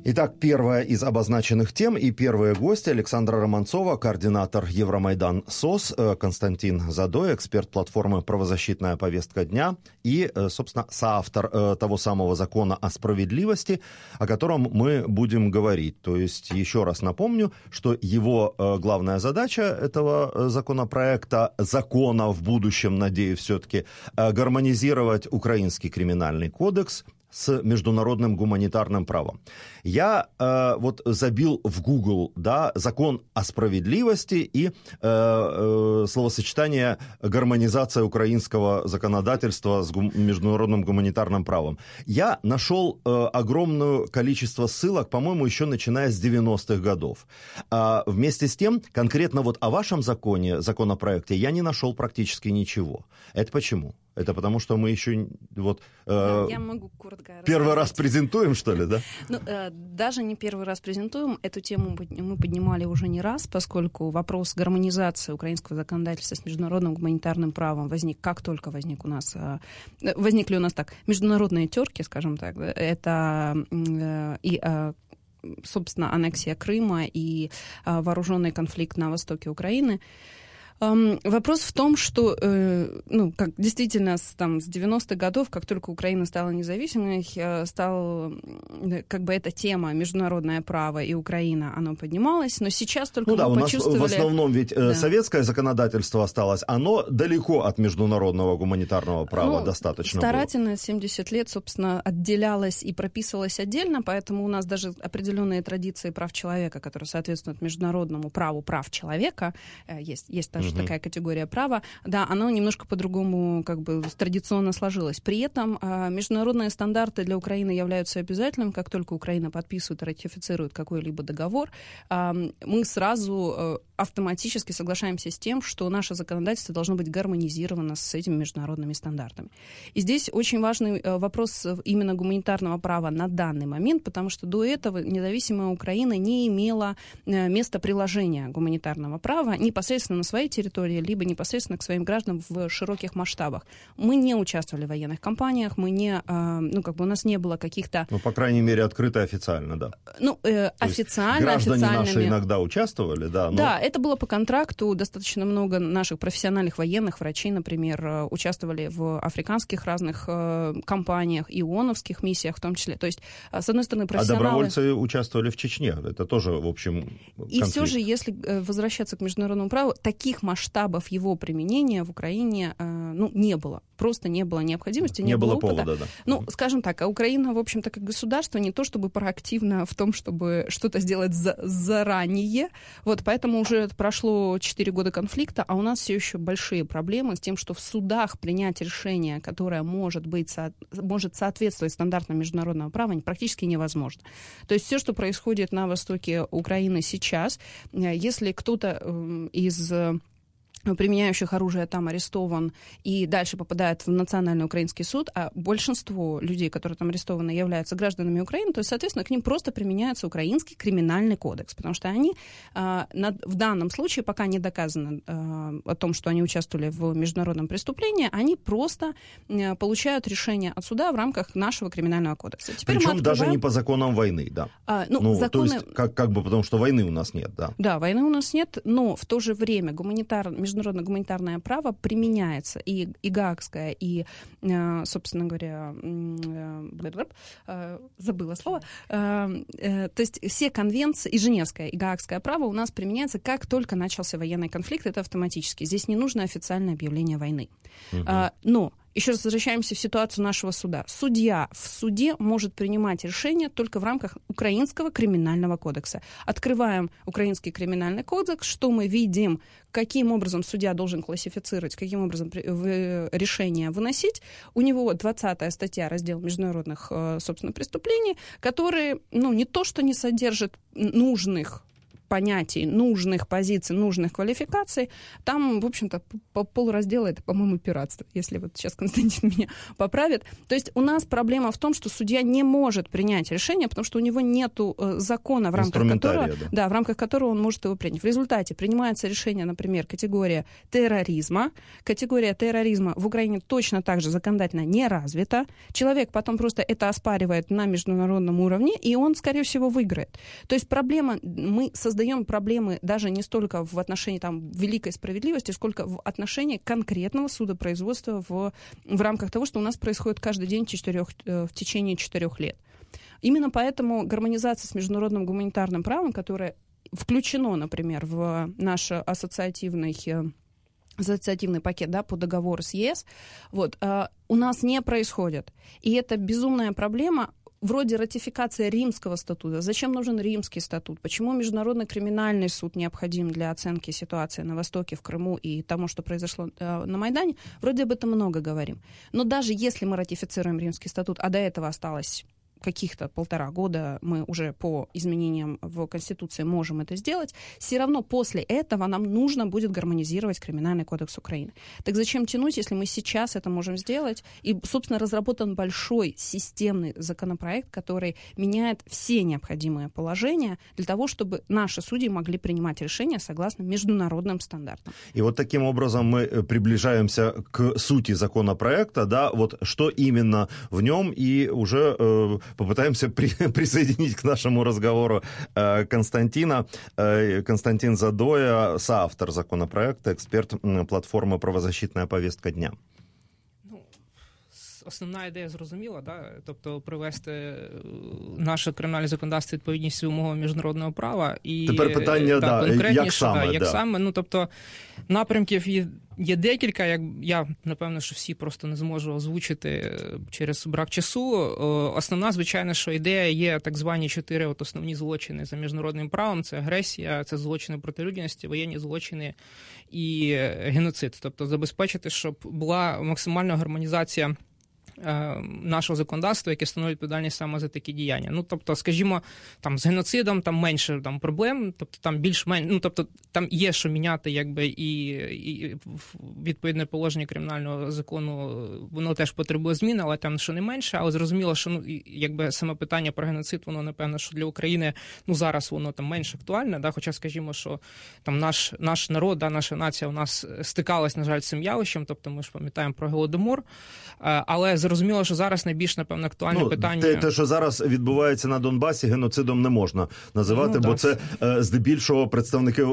Итак, первая из обозначенных тем и первые гости: Александра Романцова, координатор Евромайдан СОС, Константин Задой, эксперт платформы «Правозащитная повестка дня» и, собственно, соавтор того самого закона о справедливости, о котором мы будем говорить. То есть, еще раз напомню, что его главная задача этого законопроекта, закона в будущем, надеюсь, все-таки гармонизировать украинский криминальный кодекс с международным гуманитарным правом. Я вот забил в Google, да, закон о справедливости и словосочетание гармонизация украинского законодательства с международным гуманитарным правом. Я нашел огромное количество ссылок, по-моему, еще начиная с 90-х годов. Вместе с тем, конкретно вот о вашем законопроекте я не нашел практически ничего. Это почему? Это потому, что мы еще вот я могу коротко первый раз презентуем, что ли, да? Ну, даже не первый раз презентуем. Эту тему мы поднимали уже не раз, поскольку вопрос гармонизации украинского законодательства с международным гуманитарным правом возник, как только возник у нас, возникли у нас так, международные терки, скажем так, да, это и собственно, аннексия Крыма и вооруженный конфликт на востоке Украины. Вопрос в том, что, как действительно с 90-х годов, как только Украина стала независимой, стала как бы эта тема международное право и Украина, оно поднималось, но сейчас только мы почувствовали... У нас в основном ведь советское законодательство осталось, оно далеко от международного гуманитарного права достаточно старательно было. 70 лет, собственно, отделялось и прописывалось отдельно, поэтому у нас даже определенные традиции прав человека, которые соответствуют международному праву прав человека, есть даже такая категория права, да, оно немножко по-другому как бы традиционно сложилось. При этом международные стандарты для Украины являются обязательным. Как только Украина подписывает и ратифицирует какой-либо договор, мы сразу автоматически соглашаемся с тем, что наше законодательство должно быть гармонизировано с этими международными стандартами. И здесь очень важный вопрос именно гуманитарного права на данный момент, потому что до этого независимая Украина не имела места приложения гуманитарного права непосредственно на своей территории, либо непосредственно к своим гражданам в широких масштабах. Мы не участвовали в военных кампаниях, мы не, у нас не было каких-то... по крайней мере, открыто и официально, да. Официально, граждане наши иногда участвовали, да. Но... Да, это было по контракту. Достаточно много наших профессиональных военных, врачей, например, участвовали в африканских разных кампаниях и ООНовских миссиях в том числе. То есть, с одной стороны, профессионалы... А добровольцы участвовали в Чечне. Это тоже, в общем, конфликт. И все же, если возвращаться к международному праву, таких масштабов его применения в Украине не было. Просто не было необходимости, не было опыта. Повода, да. Скажем так, а Украина, в общем-то, как государство не то чтобы проактивно в том, чтобы что-то сделать заранее. Поэтому уже прошло 4 года конфликта, а у нас все еще большие проблемы с тем, что в судах принять решение, которое может соответствовать стандартам международного права, практически невозможно. То есть все, что происходит на востоке Украины сейчас, если кто-то из применяющих оружие там арестован и дальше попадает в Национальный украинский суд, а большинство людей, которые там арестованы, являются гражданами Украины, то есть, соответственно, к ним просто применяется украинский криминальный кодекс, потому что они в данном случае, пока не доказано о том, что они участвовали в международном преступлении, они просто получают решение от суда в рамках нашего криминального кодекса. Теперь причем даже не по законам войны, да. Законы... То есть, как бы потому что войны у нас нет, да. Да, войны у нас нет, но в то же время международное гуманитарное право применяется, и гаагское, и, собственно говоря, забыла слово, то есть все конвенции, и женевское, и гаагское право у нас применяется, как только начался военный конфликт, это автоматически. Здесь не нужно официальное объявление войны. Но еще раз возвращаемся в ситуацию нашего суда. Судья в суде может принимать решения только в рамках Украинского криминального кодекса. Открываем Украинский криминальный кодекс, что мы видим, каким образом судья должен классифицировать, каким образом решение выносить. У него 20-я статья, раздел международных, собственно, преступлений, которые, не то что не содержат нужных понятий, нужных позиций, нужных квалификаций, там, в общем-то, полраздела это, по-моему, пиратство, если вот сейчас Константин меня поправит. То есть у нас проблема в том, что судья не может принять решение, потому что у него нету закона, в рамках которого он может его принять. В результате принимается решение, например, категория терроризма. Категория терроризма в Украине точно так же законодательно не развита. Человек потом просто это оспаривает на международном уровне, и он, скорее всего, выиграет. То есть мы создаем проблемы даже не столько в отношении там, великой справедливости, сколько в отношении конкретного судопроизводства в рамках того, что у нас происходит каждый день в течение 4 лет. Именно поэтому гармонизация с международным гуманитарным правом, которое включено, например, в наш ассоциативный пакет, да, по договору с ЕС, у нас не происходит. И это безумная проблема, вроде ратификации Римского статута. Зачем нужен Римский статут? Почему Международный криминальный суд необходим для оценки ситуации на Востоке, в Крыму и тому, что произошло на Майдане? Вроде об этом много говорим. Но даже если мы ратифицируем Римский статут, а до этого осталось каких-то 1,5 года, мы уже по изменениям в Конституции можем это сделать, все равно после этого нам нужно будет гармонизировать Криминальный кодекс Украины. Так зачем тянуть, если мы сейчас это можем сделать? И, собственно, разработан большой системный законопроект, который меняет все необходимые положения для того, чтобы наши судьи могли принимать решения согласно международным стандартам. И вот таким образом мы приближаемся к сути законопроекта, да, вот что именно в нем, и уже попытаемся присоединить к нашему разговору Константина. Константин Задоя, соавтор законопроекта, експерт платформи «Правозащитна повістка дня». Основна ідея зрозуміла, да? Тобто привести наше кримінальне законодавство відповідність вимогам міжнародного права. І тепер питання, конкретніше, як саме. Ну, тобто напрямків є декілька, я, напевно, що всі просто не зможу озвучити через брак часу. Основна, звичайно, що ідея є так звані 4 основні злочини за міжнародним правом. Це агресія, це злочини проти людяності, воєнні злочини і геноцид. Тобто забезпечити, щоб була максимальна гармонізація нашого законодавства, яке становить відповідальність саме за такі діяння. Ну, тобто, скажімо, там з геноцидом там менше там проблем, тобто там більш-менш, ну, тобто там є що міняти, якби і відповідне положення кримінального закону, воно теж потребує зміни, але там що не менше, але зрозуміло, що ну, якби саме питання про геноцид, воно, напевно, що для України, ну, зараз воно там менш актуальне, да, хоча, скажімо, що там наш народ, да, наша нація у нас стикалась, на жаль, з цим явищем, тобто ми ж пам'ятаємо про Голодомор, але зрозуміло, що зараз найбільш, напевно, актуальне питання... Те, що зараз відбувається на Донбасі, геноцидом не можна називати, бо це здебільшого представники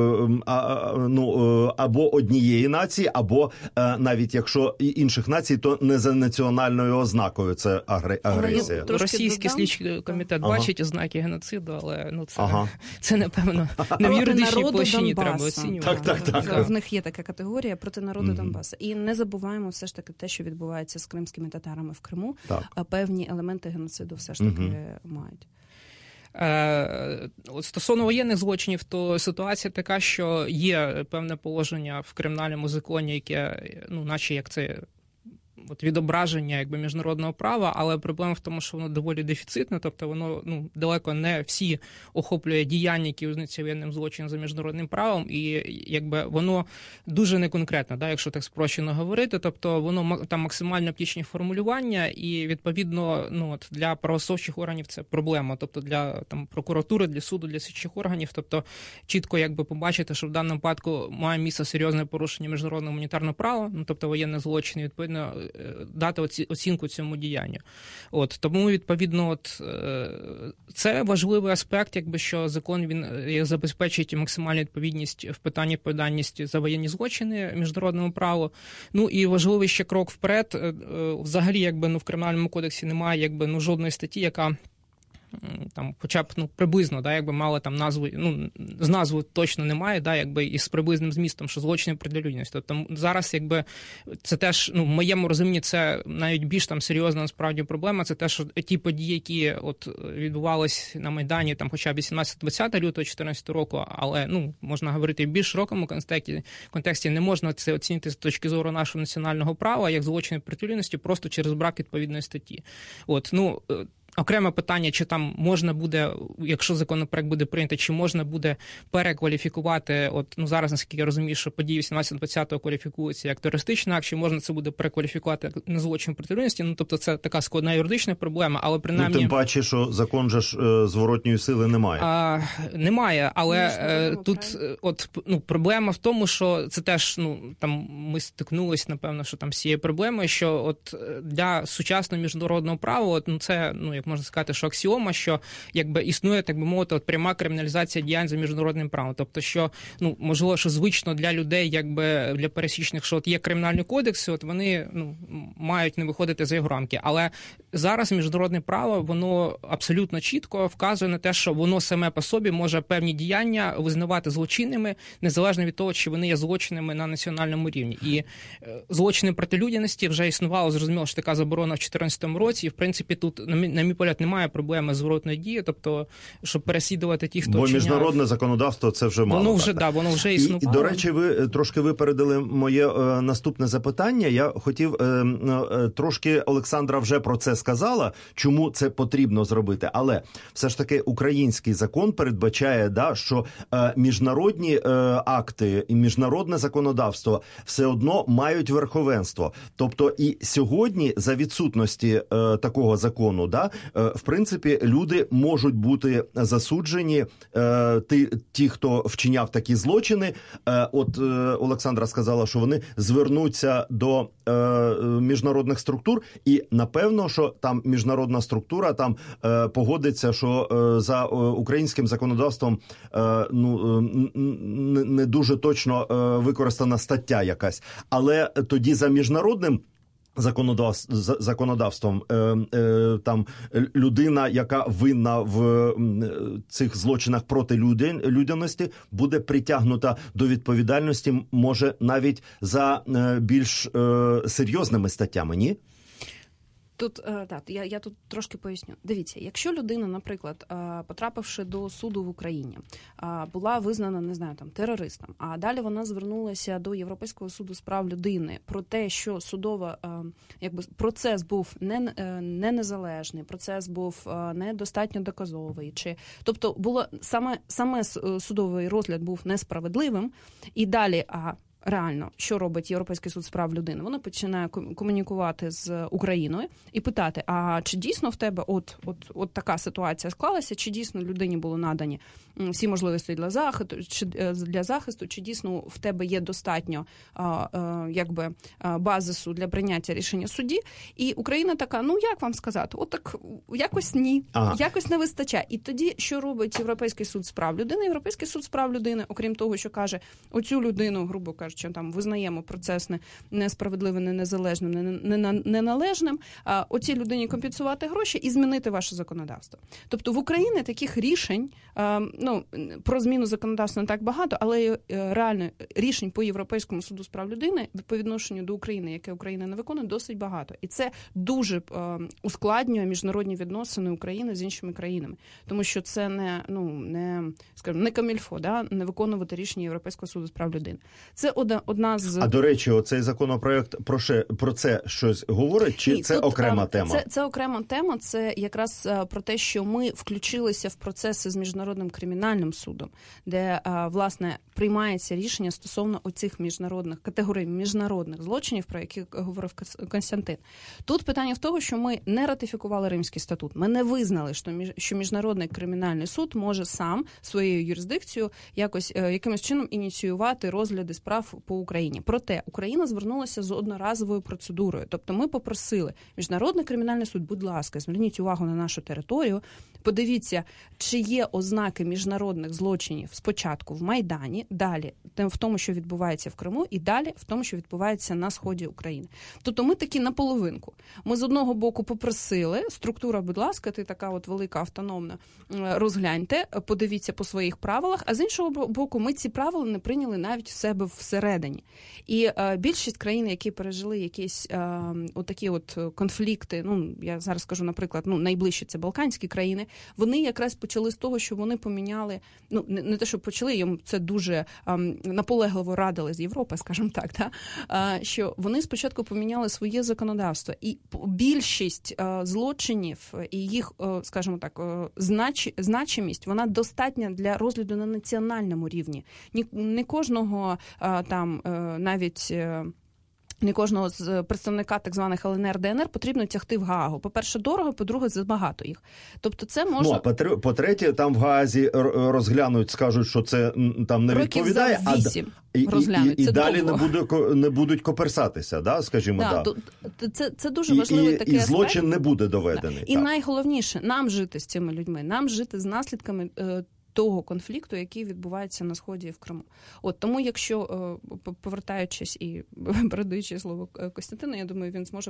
або однієї нації, або навіть якщо інших націй, то не за національною ознакою це агресія. Російський слідчий комітет бачить ознаки геноциду, але ну, це напевно, не в юридичній площині треба оцінювати. Так. В них є така категорія проти народу Донбасу. І не забуваємо все ж таки те, що відбувається з кримськими татарами в Криму, певні елементи геноциду все ж таки мають. Стосовно воєнних злочинів, то ситуація така, що є певне положення в кримінальному законі, яке, ну, наче як це відображення якби міжнародного права, але проблема в тому, що воно доволі дефіцитне, тобто воно далеко не всі охоплює діяння, які визнаються воєнним злочином за міжнародним правом, і якби воно дуже неконкретне, да, якщо так спрощено говорити, тобто воно там максимально птічні формулювання, і відповідно для правосудчих органів це проблема, тобто для там прокуратури, для суду, для слідчих органів, тобто чітко якби побачити, що в даному випадку має місце серйозне порушення міжнародного гуманітарного права, тобто воєнне злочин, відповідно дати оцінку цьому діянню. Тому, відповідно, це важливий аспект, якби, що закон він забезпечить максимальну відповідність в питанні відповідальності за воєнні злочини міжнародному праву. Ну і важливий ще крок вперед. Взагалі, якби, в Кримінальному кодексі немає якби, жодної статті, яка там, хоча б приблизно, да, якби мали там назву, з назвою точно немає, да, якби і з приблизним змістом, що злочини проти людяності. Тобто зараз, якби це теж, в моєму розумінні, це навіть більш там серйозна насправді проблема. Це те, що ті події, які відбувались на Майдані, там, хоча б 18-20 лютого 2014 року, але можна говорити в більш широкому контексті, не можна це оцінити з точки зору нашого національного права як злочини проти людяності просто через брак відповідної статті. окреме питання, чи там можна буде, якщо законопроект буде прийнятий, чи можна буде перекваліфікувати, зараз, наскільки я розумію, що події 18-20 кваліфікуються як терористичний акт, чи можна це буде перекваліфікувати як на злочин проти людяності, тобто це така складна юридична проблема, але принаймні... тим паче, що закон же ж зворотньої сили немає. Немає, але тут проблема в тому, що це теж, там ми стикнулись, напевно, що там з цією проблемою, що для сучасного міжнародного права, це, як можна сказати, що аксіома, що якби існує, так би мовити, пряма криміналізація діянь за міжнародним правом. Тобто, що, можливо, що звично для людей, якби для пересічних, що є кримінальні кодекси, вони мають не виходити за його рамки. Але зараз міжнародне право, воно абсолютно чітко вказує на те, що воно саме по собі може певні діяння визнавати злочинними, незалежно від того, чи вони є злочинами на національному рівні. І злочини проти людяності вже існувало, зрозуміло, що така заборона в 2014 році, і, в принципі, тут, на мій погляд, немає проблеми зворотної дії, тобто, щоб переслідувати тих, хто вчиняв... Бо міжнародне законодавство це вже мало. Воно вже існувало. І, до речі, ви трошки випередили моє наступне запитання. Я хотів трошки, Олександра вже про це сказала, чому це потрібно зробити, але все ж таки український закон передбачає, що міжнародні акти і міжнародне законодавство все одно мають верховенство. Тобто і сьогодні за відсутності такого закону, в принципі, люди можуть бути засуджені, ті, хто вчиняв такі злочини. Олександра сказала, що вони звернуться до міжнародних структур, і напевно, що там міжнародна структура там погодиться, що за українським законодавством не дуже точно використана стаття якась. Але тоді за міжнародним законодавством там людина, яка винна в цих злочинах проти людяності, буде притягнута до відповідальності, може навіть за більш серйозними статтями, ні? Тут я тут трошки поясню. Дивіться, якщо людина, наприклад, потрапивши до суду в Україні, була визнана, не знаю, там терористом, а далі вона звернулася до Європейського суду з прав людини про те, що судова, процес був не незалежний, процес був недостатньо доказовий, тобто було саме судовий розгляд був несправедливим, і далі реально, що робить Європейський суд з прав людини? Вона починає комунікувати з Україною і питати, а чи дійсно в тебе от така ситуація склалася, чи дійсно людині було надані всі можливості для захисту, чи дійсно в тебе є достатньо базису для прийняття рішення судді? І Україна така, як вам сказати, так якось ні, якось не вистачає. І тоді, що робить Європейський суд з прав людини? Європейський суд з прав людини, окрім того, що каже, оцю людину, грубо кажучи, там визнаємо процес несправедливим, незалежним, неналежним, оцій людині компенсувати гроші і змінити ваше законодавство. Тобто в Україні таких рішень, про зміну законодавства не так багато, але реально рішень по Європейському суду з прав людини по відношенню до України, яке Україна не виконує, досить багато. І це дуже ускладнює міжнародні відносини України з іншими країнами. Тому що це не камільфо, не виконувати рішення Європейського суду з прав людини. Це одна з... А, до речі, оцей законопроект про це щось говорить, чи це окрема тема? Це окрема тема, це якраз про те, що ми включилися в процеси з Міжнародним кримінальним судом, де, власне, приймається рішення стосовно оцих міжнародних категорій міжнародних злочинів, про які говорив Костянтин. Тут питання в тому, що ми не ратифікували Римський статут. Ми не визнали, що Міжнародний кримінальний суд може сам своєю юрисдикцією якимось чином ініціювати розгляди справ по Україні. Проте Україна звернулася з одноразовою процедурою. Тобто ми попросили Міжнародний кримінальний суд, будь ласка, зверніть увагу на нашу територію, подивіться, чи є ознаки міжнародних злочинів спочатку в Майдані, далі в тому, що відбувається в Криму, і далі в тому, що відбувається на сході України. Тобто ми такі наполовинку. Ми з одного боку попросили, структура, будь ласка, ти така велика автономна, розгляньте, подивіться по своїх правилах, а з іншого боку ми ці правила не прийняли навіть в себе всередині. І більшість країн, які пережили якісь отакі от конфлікти, я зараз скажу, наприклад, найближчі це Балканські країни, вони якраз почали з того, що вони поміняли, не те, що почали, їм це дуже наполегливо радили з Європи, скажімо так, що вони спочатку поміняли своє законодавство. І більшість злочинів і їх, скажімо так, значимість, вона достатня для розгляду на національному рівні. Не кожного там навіть... Не кожного з представника так званих ЛНР, ДНР потрібно тягти в Гаагу. По-перше, дорого, по-друге, забагато їх. Тобто це може... А по-третє, там в Гаазі розглянуть, скажуть, що це там не відповідає. Років за 8 розглянуть. І далі не будуть коперсатися, да, скажімо, Це дуже важливий такий аспект. І злочин не буде доведений. І найголовніше, нам жити з цими людьми, нам жити з наслідками того конфлікту, який відбувається на Сході і в Криму. Тому, якщо, повертаючись і передаючи слово Костянтину, я думаю, він зможе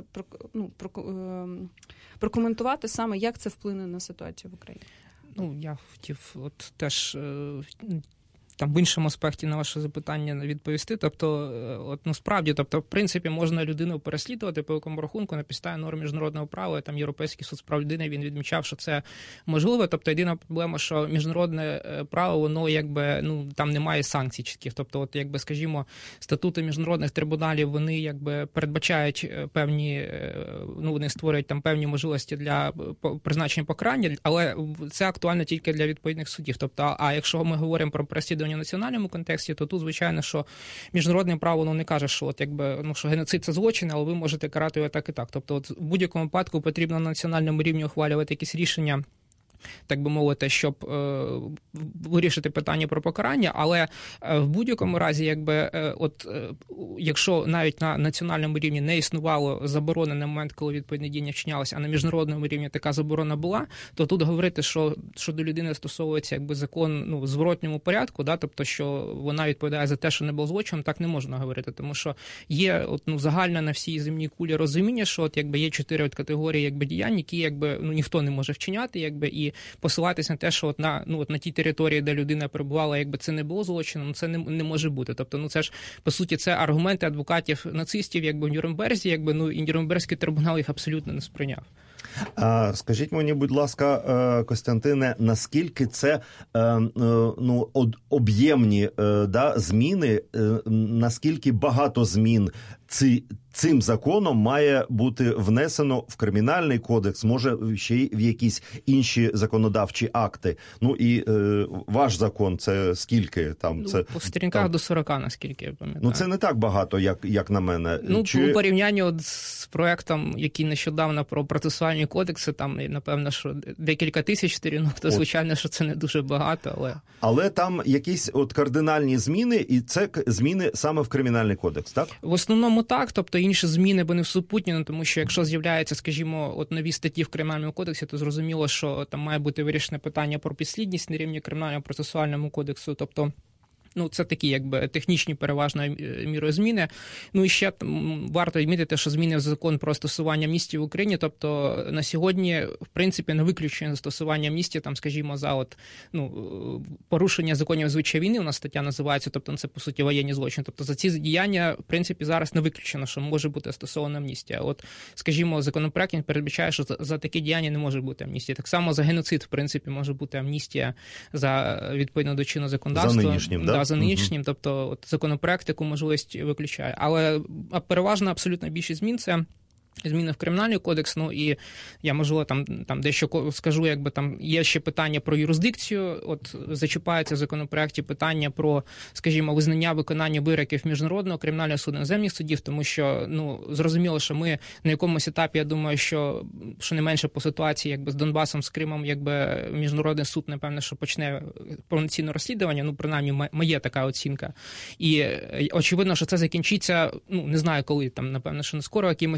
прокоментувати саме, як це вплине на ситуацію в Україні. Я хотів теж там в іншому аспекті на ваше запитання відповісти. Тобто, справді, в принципі, можна людину переслідувати по якому рахунку на підставі норм міжнародного права, там Європейський суд з прав людини, він відмічав, що це можливо. Тобто, єдина проблема, що міжнародне право, воно там немає санкцій чітких. Тобто, скажімо, статути міжнародних трибуналів, вони передбачають певні, вони створюють там певні можливості для призначення покарання, але це актуально тільки для відповідних судів. Тобто, а якщо ми говоримо про переслідування в національному контексті, то тут, звичайно, що міжнародне право не каже, що що геноцид – це злочин, але ви можете карати його так і так. Тобто, в будь-якому випадку потрібно на національному рівні ухвалювати якісь рішення, так би мовити, щоб вирішити питання про покарання, але в будь-якому разі, якщо навіть на національному рівні не існувало заборони на момент, коли відповідне діяння вчинялося, а на міжнародному рівні така заборона була, то тут говорити, що до людини стосовується закон в зворотньому порядку, тобто, що вона відповідає за те, що не було злочином, так не можна говорити, тому що є загальне на всій земній кулі розуміння, що є 4 категорії діянь, які ніхто не може вчиняти, і посилатися на те, що на тій території, де людина перебувала, це не було злочином, це не може бути. Тобто, це ж, по суті, це аргументи адвокатів нацистів, в Нюрнберзі, і Нюрнберзький трибунал їх абсолютно не сприйняв. Скажіть мені, будь ласка, Костянтине, наскільки це об'ємні зміни, наскільки багато змін цим законом має бути внесено в Кримінальний кодекс, може ще й в якісь інші законодавчі акти. І ваш закон, це скільки? По сторінках до 40, наскільки я пам'ятаю. Це не так багато, як на мене. У порівнянні з проектом, який нещодавно про процесуальні кодекси, там, напевно, що декілька тисяч сторінок, то, звичайно, що це не дуже багато, Але там якісь кардинальні зміни, і це зміни саме в Кримінальний кодекс, так? В основному так, тобто інші зміни вони супутні, тому що якщо з'являються, скажімо, нові статті в Кримінальному кодексі, то зрозуміло, що там має бути вирішене питання про підслідність на рівні Кримінального процесуальному кодексу, тобто це такі технічні переважно мірою зміни. І ще варто відмітити, що зміни в закон про застосування амністії в Україні, тобто на сьогодні, в принципі, не виключення застосування амністії, там, скажімо, за порушення законів звичаї війни, у нас стаття називається, тобто це, по суті, воєнні злочини. Тобто за ці діяння, в принципі, зараз не виключено, що може бути застосована амністія. Скажімо, законопроект передбачає, що за такі діяння не може бути амністія. Так само за геноцид, в принципі, може бути амністія за відповідно до чинного законодавства. За нинішнім, да? За нинішнім, тобто законопроект таку можливість виключає. Але переважно абсолютна більшість змін – це зміни в Кримінальний кодекс, і я, можливо, там дещо скажу, там є ще питання про юрисдикцію, зачіпається в законопроекті питання про, скажімо, визнання виконання вироків Міжнародного кримінального суду, іноземних судів, тому що, зрозуміло, що ми на якомусь етапі, я думаю, що не менше по ситуації, з Донбасом, з Кримом, Міжнародний суд, напевно, що почне повноцінне розслідування, принаймні, моя така оцінка. І очевидно, що це закінчиться, не знаю коли, напевно, що не скоро, якимось вироками,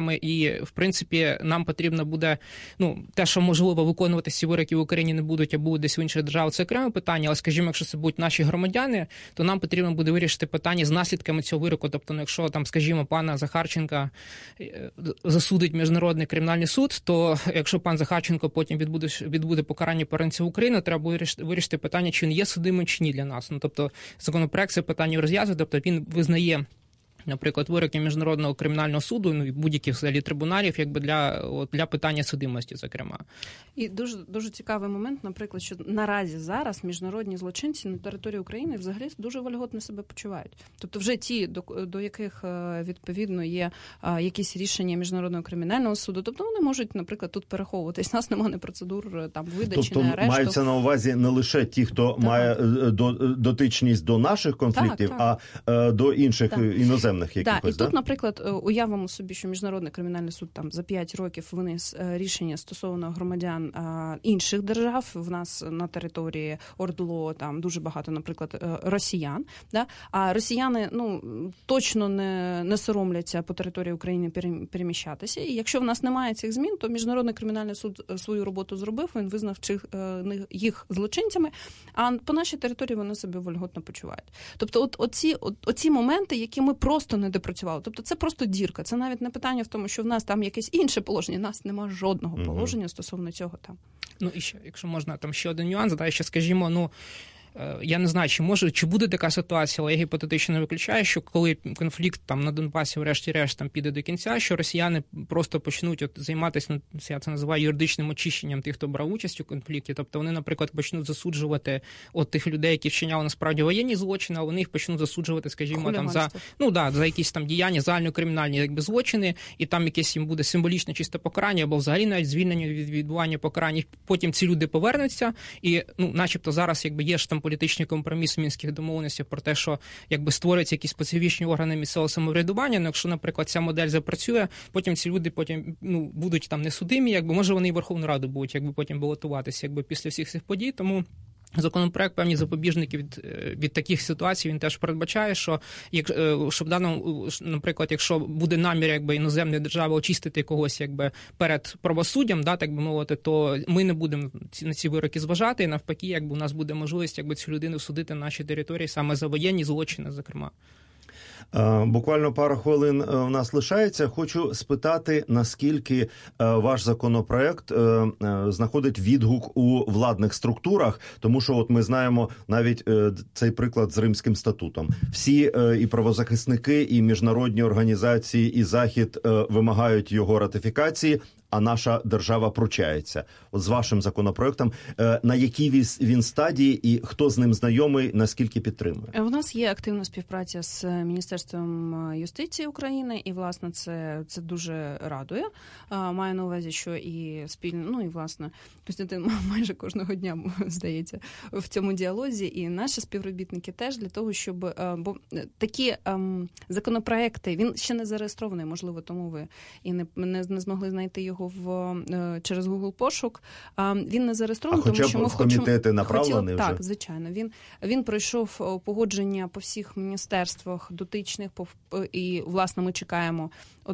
цінностями, і, в принципі, нам потрібно буде, те, що можливо виконувати ці вироки в Україні не будуть, а будуть десь в інших державах, це окреме питання, але, скажімо, якщо це будуть наші громадяни, то нам потрібно буде вирішити питання з наслідками цього вироку. Тобто, якщо, там, скажімо, пана Захарченка засудить Міжнародний кримінальний суд, то якщо пан Захарченко потім відбуде покарання парламентів України, треба буде вирішити питання, чи він є судимим, чи ні для нас. Тобто, законопроект це питання розв'язує, тобто він визнає, наприклад, вироки Міжнародного кримінального суду, і будь-яких взагалі трибуналів, якби для питання судимості, зокрема. І дуже, дуже цікавий момент, наприклад, що наразі зараз міжнародні злочинці на території України взагалі дуже вольготно себе почувають. Тобто вже ті, до яких, відповідно, є якісь рішення Міжнародного кримінального суду, тобто вони можуть, наприклад, тут переховуватись. У нас немає процедур там видачі, тобто, не арешту. Маються на увазі не лише ті, хто має дотичність до наших конфліктів, а до інших іноземних. Так, і тут, наприклад, уявимо собі, що Міжнародний кримінальний суд там за 5 років виніс рішення стосовно громадян інших держав. В нас на території ОРДЛО там дуже багато, наприклад, росіян. Да? А росіяни точно не соромляться по території України переміщатися. І якщо в нас немає цих змін, то Міжнародний кримінальний суд свою роботу зробив, він визнав їх злочинцями, а по нашій території вони себе вольготно почувають. Тобто оці моменти, які ми просто не допрацювали. Тобто це просто дірка. Це навіть не питання в тому, що в нас там якесь інше положення. У нас немає жодного положення стосовно цього там. І ще, якщо можна, там ще один нюанс, ще скажімо, я не знаю, чи буде така ситуація, але я гіпотетично не виключаю, що коли конфлікт там на Донбасі врешті-решт там піде до кінця, що росіяни просто почнуть займатися, я це називаю юридичним очищенням тих, хто брав участь у конфлікті. Тобто вони, наприклад, почнуть засуджувати тих людей, які вчиняли насправді воєнні злочини, а вони їх почнуть засуджувати, скажімо, там за якісь там діяння, загальнокримінальні злочини, і там якесь їм буде символічне чисте покарання, або взагалі навіть звільнення від відбування покарань. Потім ці люди повернуться, і начебто зараз є ж там політичний компроміс мінських домовленостей про те, що створюються якісь специфічні органи місцевого самоврядування. Але якщо, наприклад, ця модель запрацює, потім ці люди будуть там несудимі, може вони і Верховну Раду будуть потім балотуватися після всіх цих подій. Тому законопроект певні запобіжники від таких ситуацій він теж передбачає, що в даному, наприклад, якщо буде намір іноземної держави очистити когось перед правосуддям, так би мовити, то ми не будемо на ці вироки зважати, і навпаки, у нас буде можливість цю людину судити на нашій території саме за воєнні злочини, зокрема. Буквально пару хвилин в нас лишається. Хочу спитати, наскільки ваш законопроект знаходить відгук у владних структурах, тому що ми знаємо навіть цей приклад з Римським статутом. Всі і правозахисники, і міжнародні організації, і Захід вимагають його ратифікації, а наша держава пручається. З вашим законопроектом, на якій він стадії і хто з ним знайомий, наскільки підтримує? У нас є активна співпраця з Міністерством юстиції України, і, власне, це дуже радує. Маю на увазі, що і спільно, і, власне, Костянтин майже кожного дня, здається, в цьому діалозі, і наші співробітники теж для того, щоб... Бо такі законопроекти, він ще не зареєстрований, можливо, тому ви і не змогли знайти його через Google пошук. Він не зареєстрований, тому що ми в комітети направлений вже? Так, звичайно. Він пройшов погодження по всіх міністерствах дотичних, і, власне, ми чекаємо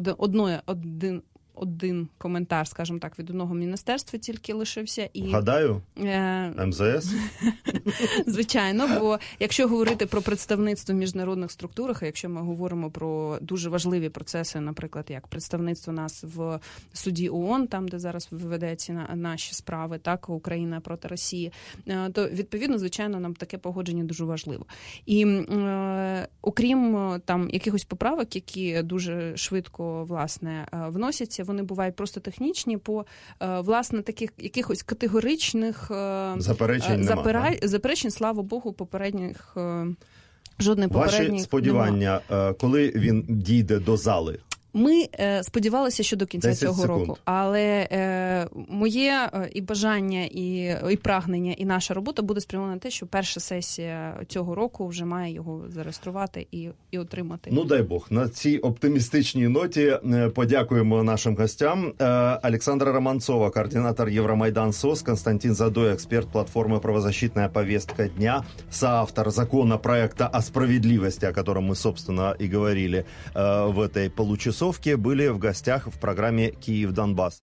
один коментар, скажімо так, від одного міністерства тільки лишився. І гадаю, МЗС? Звичайно, бо якщо говорити про представництво в міжнародних структурах, а якщо ми говоримо про дуже важливі процеси, наприклад, як представництво нас в суді ООН, там, де зараз ведеться наші справи, так, Україна проти Росії, то, відповідно, звичайно, нам таке погодження дуже важливо. І окрім там якихось поправок, які дуже швидко, власне, вносяться, вони бувають просто технічні, по, власне, таких якихось категоричних заперечень, слава Богу, попередніх, жодних попередніх. Ваші сподівання, коли він дійде до зали? Ми сподівалися, що до кінця цього року, але моє і бажання, і прагнення, і наша робота буде спрямована на те, що перша сесія цього року вже має його зареєструвати і отримати. Ну, дай Бог. На цій оптимістичній ноті подякуємо нашим гостям. Александра Романцова, координатор Евромайдан СОС, Константин Задой, эксперт платформы «Правозащитная повестка дня», соавтор законопроекта о справедливости, о котором мы, собственно, и говорили в этой получасовке. концовке были в гостях в программе «Киев-Донбасс».